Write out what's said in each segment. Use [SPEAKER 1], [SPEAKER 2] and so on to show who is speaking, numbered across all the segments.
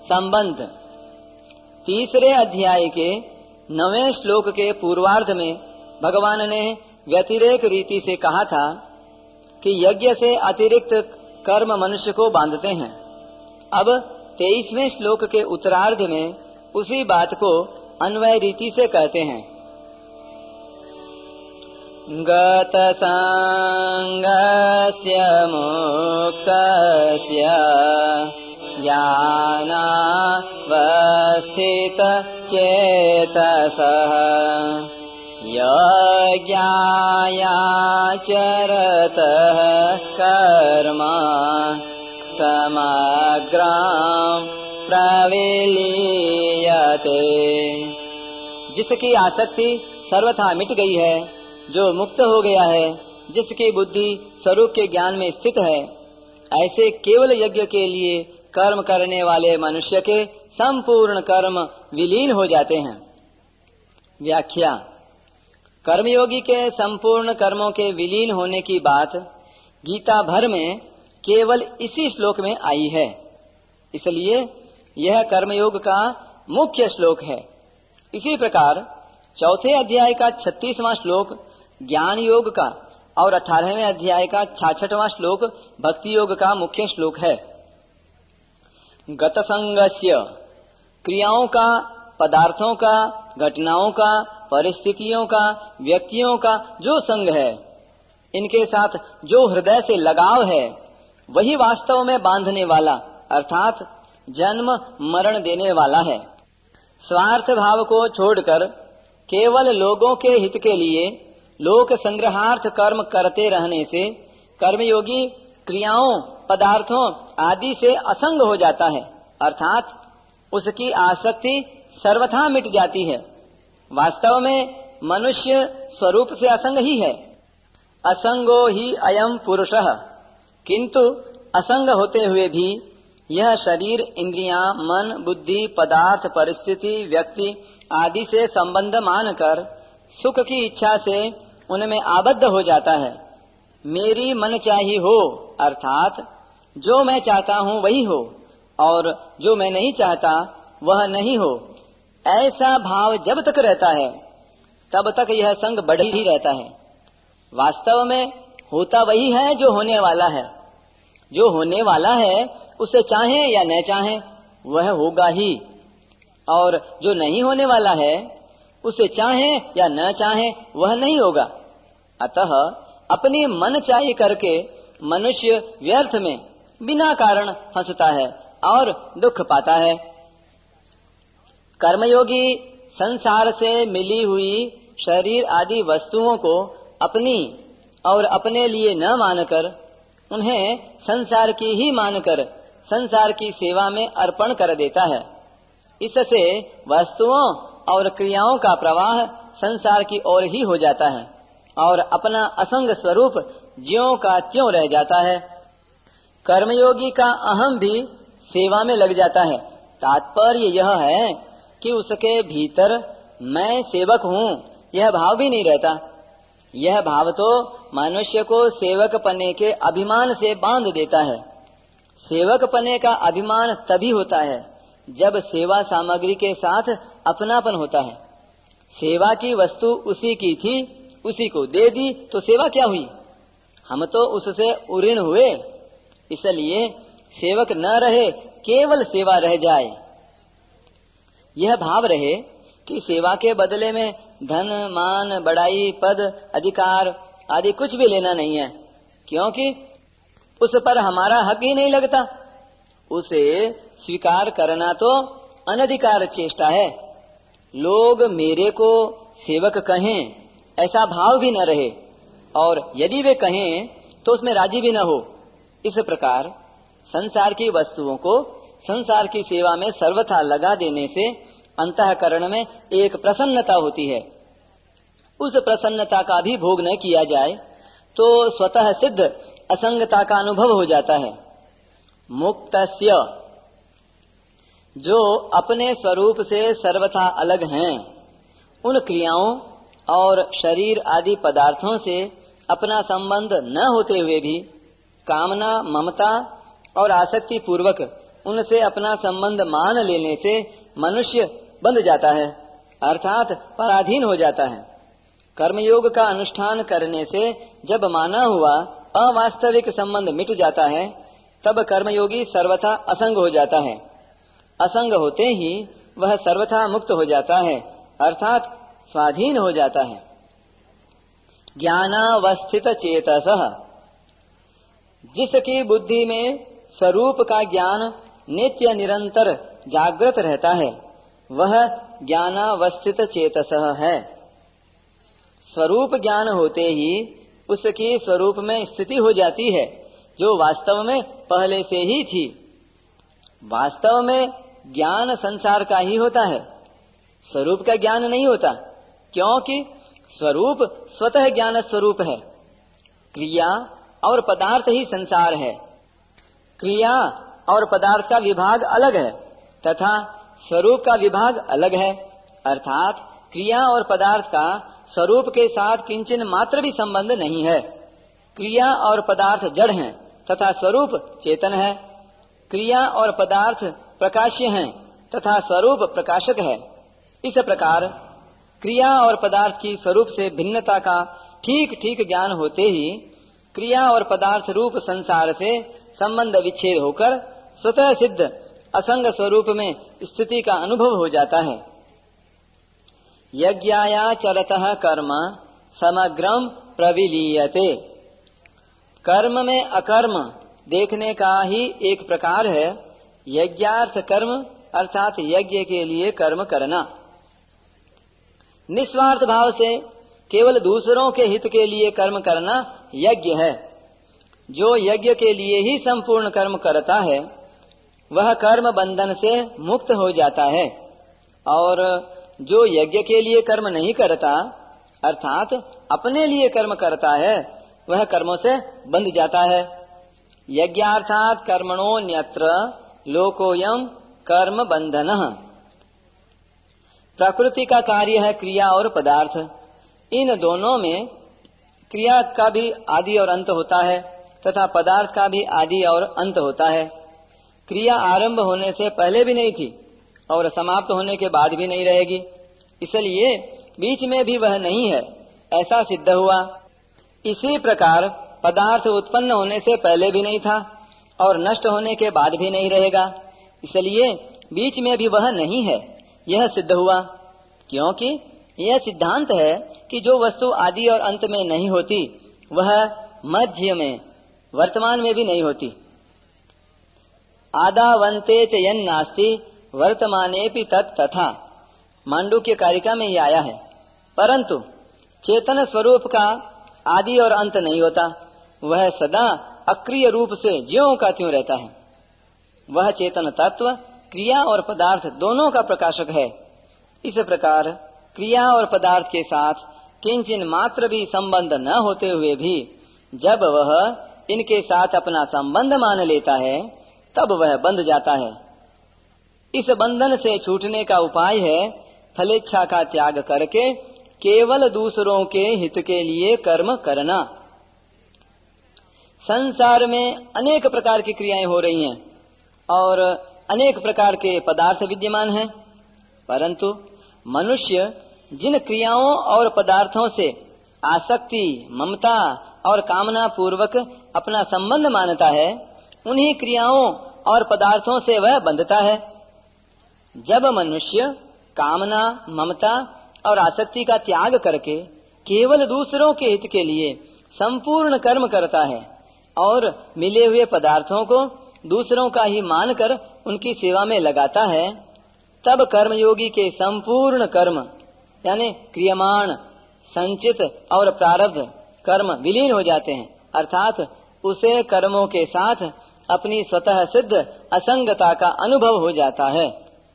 [SPEAKER 1] संबंध। तीसरे अध्याय के 9वें श्लोक के पूर्वार्ध में भगवान ने व्यतिरेक रीति से कहा था कि यज्ञ से अतिरिक्त कर्म मनुष्य को बांधते हैं। अब 23वें श्लोक के उत्तरार्ध में उसी बात को अन्वय रीति से कहते हैं। गत संगस्य मुक्तस्य ज्ञानावस्थित चेतसः यज्ञायाचरतः कर्म समग्रं प्रविलीयते। जिसकी आसक्ति सर्वथा मिट गई है, जो मुक्त हो गया है, जिसकी बुद्धि स्वरूप के ज्ञान में स्थित है, ऐसे केवल यज्ञ के लिए कर्म करने वाले मनुष्य के संपूर्ण कर्म विलीन हो जाते हैं। व्याख्या। कर्मयोगी के संपूर्ण कर्मों के विलीन होने की बात गीता भर में केवल इसी श्लोक में आई है, इसलिए यह कर्मयोग का मुख्य श्लोक है। इसी प्रकार चौथे अध्याय का 36वां श्लोक ज्ञान योग का और 18वें अध्याय का 66वां श्लोक भक्ति योग का मुख्य श्लोक है। गत संगस्य, क्रियाओं का, पदार्थों का, घटनाओं का, परिस्थितियों का, व्यक्तियों का जो संग है, इनके साथ जो हृदय से लगाव है, वही वास्तव में बांधने वाला अर्थात जन्म मरण देने वाला है। स्वार्थ भाव को छोड़कर केवल लोगों के हित के लिए लोक संग्रहार्थ कर्म करते रहने से कर्मयोगी क्रियाओं, पदार्थों आदि से असंग हो जाता है, अर्थात उसकी आसक्ति सर्वथा मिट जाती है। वास्तव में मनुष्य स्वरूप से असंग ही है। असंगो ही अयम पुरुषः, किंतु असंग होते हुए भी यह शरीर, इंद्रियां, मन, बुद्धि, पदार्थ, परिस्थिति, व्यक्ति आदि से संबंध मानकर सुख की इच्छा से उनमें आबद्ध हो जाता है। मेरी मनचाही हो, अर्थात जो मैं चाहता हूँ वही हो और जो मैं नहीं चाहता वह नहीं हो, ऐसा भाव जब तक रहता है तब तक यह संग बढ़ ही रहता है। वास्तव में होता वही है जो होने वाला है। जो होने वाला है उसे चाहे या न चाहे वह होगा ही, और जो नहीं होने वाला है उसे चाहे या न चाहे वह नहीं होगा। अतः अपनी मनचाही करके मनुष्य व्यर्थ में बिना कारण हंसता है और दुख पाता है। कर्मयोगी संसार से मिली हुई शरीर आदि वस्तुओं को अपनी और अपने लिए न मानकर उन्हें संसार की ही मानकर संसार की सेवा में अर्पण कर देता है। इससे वस्तुओं और क्रियाओं का प्रवाह संसार की ओर ही हो जाता है और अपना असंग स्वरूप ज्यों का त्यों रह जाता है। कर्मयोगी का अहम भी सेवा में लग जाता है। तात्पर्य यह है कि उसके भीतर मैं सेवक हूँ यह भाव भी नहीं रहता। यह भाव तो मनुष्य को सेवक पने के अभिमान से बांध देता है। सेवक पने का अभिमान तभी होता है जब सेवा सामग्री के साथ अपनापन होता है। सेवा की वस्तु उसी की थी, उसी को दे दी तो सेवा क्या हुई? हम तो उससे उऋण हुए। इसलिए सेवक न रहे, केवल सेवा रह जाए। यह भाव रहे कि सेवा के बदले में धन, मान, बड़ाई, पद, अधिकार आदि कुछ भी लेना नहीं है, क्योंकि उस पर हमारा हक ही नहीं लगता। उसे स्वीकार करना तो अनधिकार चेष्टा है। लोग मेरे को सेवक कहें ऐसा भाव भी न रहे, और यदि वे कहें तो उसमें राजी भी न हो। इस प्रकार संसार की वस्तुओं को संसार की सेवा में सर्वथा लगा देने से अंतःकरण में एक प्रसन्नता होती है। उस प्रसन्नता का भी भोग न किया जाए तो स्वतः सिद्ध असंगता का अनुभव हो जाता है। मुक्तस्य, जो अपने स्वरूप से सर्वथा अलग हैं, उन क्रियाओं और शरीर आदि पदार्थों से अपना संबंध न होते हुए भी कामना, ममता और आसक्ति पूर्वक उनसे अपना संबंध मान लेने से मनुष्य बंध जाता है, अर्थात पराधीन हो जाता है। कर्मयोग का अनुष्ठान करने से जब माना हुआ अवास्तविक संबंध मिट जाता है, तब कर्मयोगी सर्वथा असंग हो जाता है। असंग होते ही वह सर्वथा मुक्त हो जाता है, अर्थात स्वाधीन हो जाता है। ज्ञानावस्थित चेतसः, जिसकी बुद्धि में स्वरूप का ज्ञान नित्य निरंतर जागृत रहता है, वह ज्ञानावस्थित चेतसः है। स्वरूप ज्ञान होते ही उसकी स्वरूप में स्थिति हो जाती है, जो वास्तव में पहले से ही थी। वास्तव में ज्ञान संसार का ही होता है, स्वरूप का ज्ञान नहीं होता, क्योंकि स्वरूप स्वतः ज्ञान स्वरूप है। क्रिया और पदार्थ ही संसार है। क्रिया और पदार्थ का विभाग अलग है तथा स्वरूप का विभाग अलग है, अर्थात क्रिया और पदार्थ का स्वरूप के साथ किंचन मात्र भी संबंध नहीं है। क्रिया और पदार्थ जड़ हैं तथा स्वरूप चेतन है। क्रिया और पदार्थ प्रकाश्य हैं तथा स्वरूप प्रकाशक है। इस प्रकार क्रिया और पदार्थ की स्वरूप से भिन्नता का ठीक ठीक ज्ञान होते ही क्रिया और पदार्थ रूप संसार से संबंध विच्छेद होकर स्वतः सिद्ध असंग स्वरूप में स्थिति का अनुभव हो जाता है। यज्ञायाचरतः कर्म समग्रम प्रविलीयते, कर्म में अकर्म देखने का ही एक प्रकार है यज्ञार्थ कर्म, अर्थात यज्ञ के लिए कर्म करना। निस्वार्थ भाव से केवल दूसरों के हित के लिए कर्म करना यज्ञ है। जो यज्ञ के लिए ही संपूर्ण कर्म करता है, वह कर्म बंधन से मुक्त हो जाता है, और जो यज्ञ के लिए कर्म नहीं करता, अर्थात अपने लिए कर्म करता है, वह कर्मों से बंध जाता है। यज्ञार्थात कर्मणोऽन्यत्र लोकोऽयं कर्म बंधनः। प्रकृति का कार्य है क्रिया और पदार्थ। इन दोनों में क्रिया का भी आदि और अंत होता है तथा पदार्थ का भी आदि और अंत होता है। क्रिया आरंभ होने से पहले भी नहीं थी और समाप्त होने के बाद भी नहीं रहेगी, इसलिए बीच में भी वह नहीं है, ऐसा सिद्ध हुआ। इसी प्रकार पदार्थ उत्पन्न होने से पहले भी नहीं था और नष्ट होने के बाद भी नहीं रहेगा, इसलिए बीच में भी वह नहीं है, यह सिद्ध हुआ। क्योंकि यह सिद्धांत है कि जो वस्तु आदि और अंत में नहीं होती, वह मध्य में वर्तमान में भी नहीं होती। आदावन्ते च यन्नास्ति वर्तमानेपि तत्तथा, मांडुक्य कारिका में ये आया है। परंतु चेतन स्वरूप का आदि और अंत नहीं होता, वह सदा अक्रिय रूप से ज्यों का त्यों रहता है। वह चेतन तत्व क्रिया और पदार्थ दोनों का प्रकाशक है। इस प्रकार क्रिया और पदार्थ के साथ किंचिन मात्र भी संबंध न होते हुए भी जब वह इनके साथ अपना संबंध मान लेता है, तब वह बंध जाता है। इस बंधन से छूटने का उपाय है फलेच्छा का त्याग करके केवल दूसरों के हित के लिए कर्म करना। संसार में अनेक प्रकार की क्रियाएं हो रही हैं और अनेक प्रकार के पदार्थ विद्यमान हैं, परंतु मनुष्य जिन क्रियाओं और पदार्थों से आसक्ति, ममता और कामना पूर्वक अपना संबंध मानता है, उन्हीं क्रियाओं और पदार्थों से वह बंधता है। जब मनुष्य कामना, ममता और आसक्ति का त्याग करके केवल दूसरों के हित के लिए संपूर्ण कर्म करता है और मिले हुए पदार्थों को दूसरों का ही मानकर उनकी सेवा में लगाता है, तब कर्मयोगी के संपूर्ण कर्म यानी क्रियमाण, संचित और प्रारब्ध कर्म विलीन हो जाते हैं, अर्थात उसे कर्मों के साथ अपनी स्वतः सिद्ध असंगता का अनुभव हो जाता है।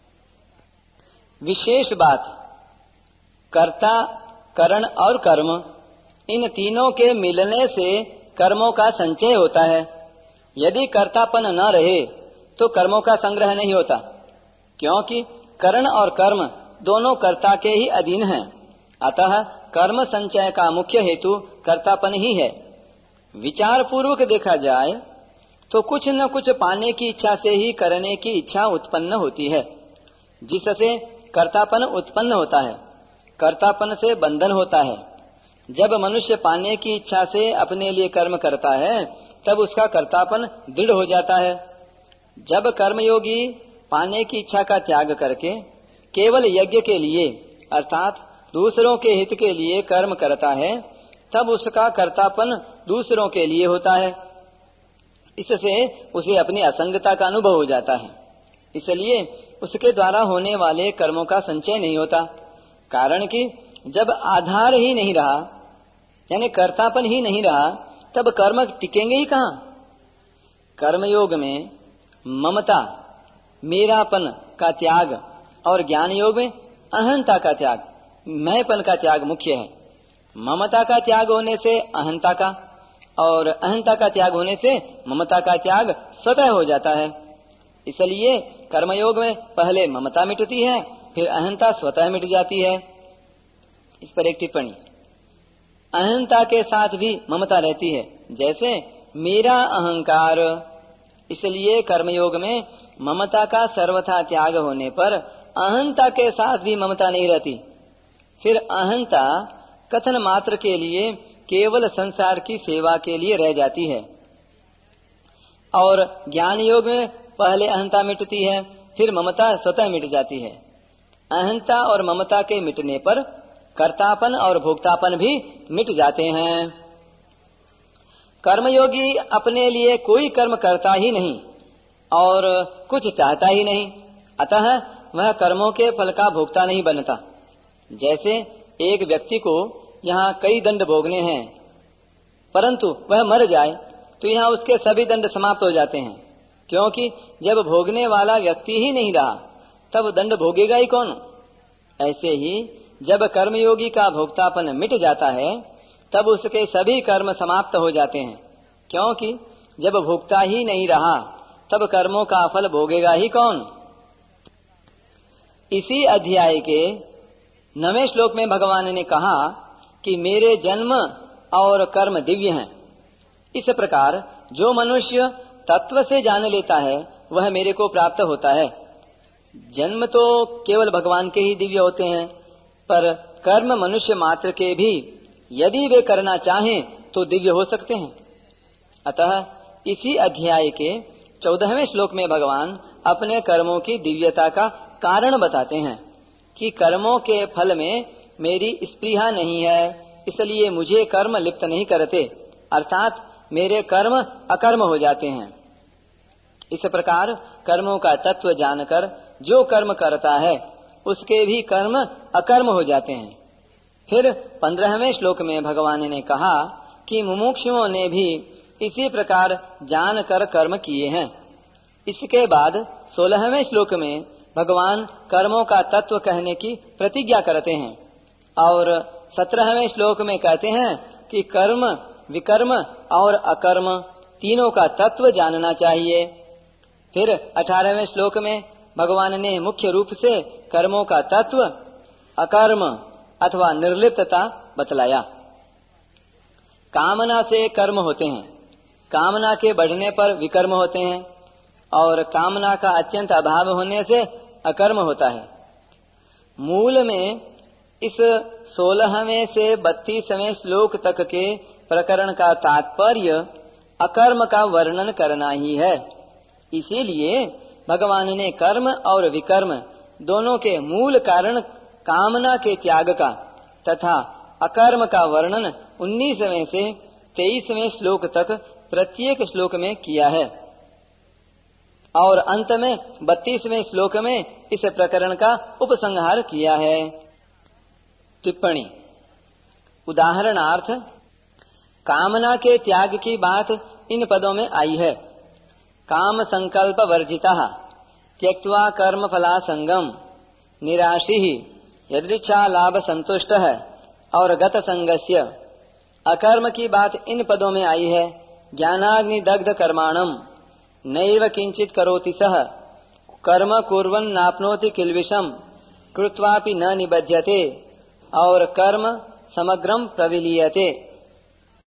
[SPEAKER 1] विशेष बात, कर्ता, करण और कर्म, इन तीनों के मिलने से कर्मों का संचय होता है। यदि कर्तापन न रहे तो कर्मों का संग्रह नहीं होता, क्योंकि करण और कर्म दोनों कर्ता के ही अधीन हैं। अतः कर्म संचय का मुख्य हेतु कर्तापन ही है। विचार पूर्वक देखा जाए तो कुछ न कुछ पाने की इच्छा से ही करने की इच्छा उत्पन्न होती है, जिससे कर्तापन उत्पन्न होता है। कर्तापन से बंधन होता है। जब मनुष्य पाने की इच्छा से अपने लिए कर्म करता है तब उसका कर्तापन दृढ़ हो जाता है। जब कर्मयोगी पाने की इच्छा का त्याग करके केवल यज्ञ के लिए अर्थात दूसरों के हित के लिए कर्म करता है तब उसका कर्तापन दूसरों के लिए होता है। इससे उसे अपनी असंगता का अनुभव हो जाता है। इसलिए उसके द्वारा होने वाले कर्मों का संचय नहीं होता। कारण कि जब आधार ही नहीं रहा, यानी कर्तापन ही नहीं रहा, तब कर्म टिकेंगे ही कहाँ। कर्मयोग में ममता, मेरापन का त्याग और ज्ञान योग में अहंता का त्याग, मैंपन का त्याग मुख्य है। ममता का त्याग होने से अहंता का और अहंता का त्याग होने से ममता का त्याग स्वतः हो जाता है। इसलिए कर्मयोग में पहले ममता मिटती है, फिर अहंता स्वतः मिट जाती है। इस पर एक टिप्पणी, अहंता के साथ भी ममता रहती है, जैसे मेरा अहंकार। इसलिए कर्मयोग में ममता का सर्वथा त्याग होने पर अहंता के साथ भी ममता नहीं रहती। फिर अहंता कथन मात्र के लिए केवल संसार की सेवा के लिए रह जाती है। और ज्ञान योग में पहले अहंता मिटती है, फिर ममता स्वतः मिट जाती है। अहंता और ममता के मिटने पर कर्तापन और भोक्तापन भी मिट जाते हैं। कर्मयोगी अपने लिए कोई कर्म करता ही नहीं और कुछ चाहता ही नहीं, अतः वह कर्मों के फल का भोक्ता नहीं बनता। जैसे एक व्यक्ति को यहाँ कई दंड भोगने हैं, परंतु वह मर जाए तो यहाँ उसके सभी दंड समाप्त हो जाते हैं, क्योंकि जब भोगने वाला व्यक्ति ही नहीं रहा तब दंड भोगेगा ही कौन। ऐसे ही जब कर्मयोगी का भोक्तापन मिट जाता है तब उसके सभी कर्म समाप्त हो जाते हैं, क्योंकि जब भोक्ता ही नहीं रहा तब कर्मों का फल भोगेगा ही कौन। इसी अध्याय के 9वें श्लोक में भगवान ने कहा कि मेरे जन्म और कर्म दिव्य हैं। इस प्रकार जो मनुष्य तत्व से जान लेता है वह मेरे को प्राप्त होता है। जन्म तो केवल भगवान के ही दिव्य होते हैं, पर कर्म मनुष्य मात्र के भी यदि वे करना चाहें तो दिव्य हो सकते हैं। अतः इसी अध्याय के 14वें श्लोक में भगवान अपने कर्मों की दिव्यता का कारण बताते हैं कि कर्मों के फल में मेरी स्पृहा नहीं है, इसलिए मुझे कर्म लिप्त नहीं करते, अर्थात मेरे कर्म अकर्म हो जाते हैं। इस प्रकार कर्मों का तत्व जानकर जो कर्म करता है उसके भी कर्म अकर्म हो जाते हैं। फिर 15वें श्लोक में भगवान ने कहा कि मुमुक्षुओं ने भी इसी प्रकार जानकर कर्म किए हैं। इसके बाद 16वें श्लोक में भगवान कर्मों का तत्व कहने की प्रतिज्ञा करते हैं और 17वें श्लोक में कहते हैं कि कर्म, विकर्म और अकर्म तीनों का तत्व जानना चाहिए। फिर 18वें श्लोक में भगवान ने मुख्य रूप से कर्मों का तत्व अकर्म अथवा निर्लिप्तता बतलाया। कामना से कर्म होते हैं, कामना के बढ़ने पर विकर्म होते हैं और कामना का अत्यंत अभाव होने से अकर्म होता है। मूल में इस 16वें से 32वें श्लोक तक के प्रकरण का तात्पर्य अकर्म का वर्णन करना ही है। इसीलिए भगवान ने कर्म और विकर्म दोनों के मूल कारण कामना के त्याग का तथा अकर्म का वर्णन 19वें से 23वें श्लोक तक प्रत्येक श्लोक में किया है और अंत में 32वें श्लोक में इस प्रकरण का उपसंहार किया है। टिप्पणी, उदाहरणार्थ कामना के त्याग की बात इन पदों में आई है। काम संकल्प वर्जितः त्यक्त्वा कर्म फलासंगम निराशी यदृच्छा लाभ संतुष्ट है और गत संगस्य। अकर्म की बात इन पदों में आई है। ज्ञानाग्नि दग्ध कर्माणम नैव किंचित करोति सह कर्म कुर्वन् नाप्नोति किल्बिषम कृत्वापि न निबध्यते और कर्म समग्रम प्रविलीयते।